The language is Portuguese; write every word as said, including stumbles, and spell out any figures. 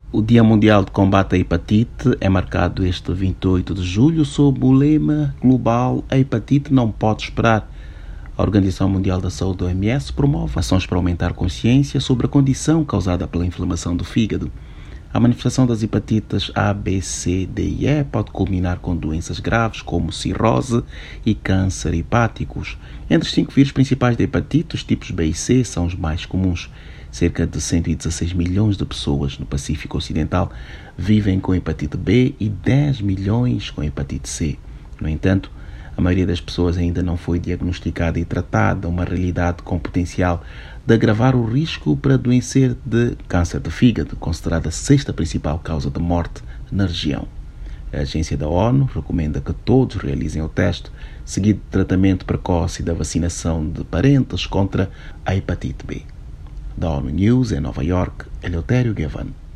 O Dia Mundial de Combate à Hepatite é marcado este vinte e oito de julho sob o lema global "A hepatite não pode esperar". A Organização Mundial da Saúde, O M S, promove ações para aumentar consciência sobre a condição causada pela inflamação do fígado. A manifestação das hepatites A, B, C, D e E pode culminar com doenças graves como cirrose e câncer hepáticos. Entre os cinco vírus principais da hepatite, os tipos B e C são os mais comuns. Cerca de cento e dezesseis milhões de pessoas no Pacífico Ocidental vivem com hepatite B e dez milhões com hepatite C. No entanto, a maioria das pessoas ainda não foi diagnosticada e tratada, uma realidade com potencial de agravar o risco para adoecer de câncer de fígado, considerada a sexta principal causa de morte na região. A Agência da ONU recomenda que todos realizem o teste, seguido de tratamento precoce e da vacinação de parentes contra a hepatite B. Da ONU News, em Nova York, Eleutério Gavan.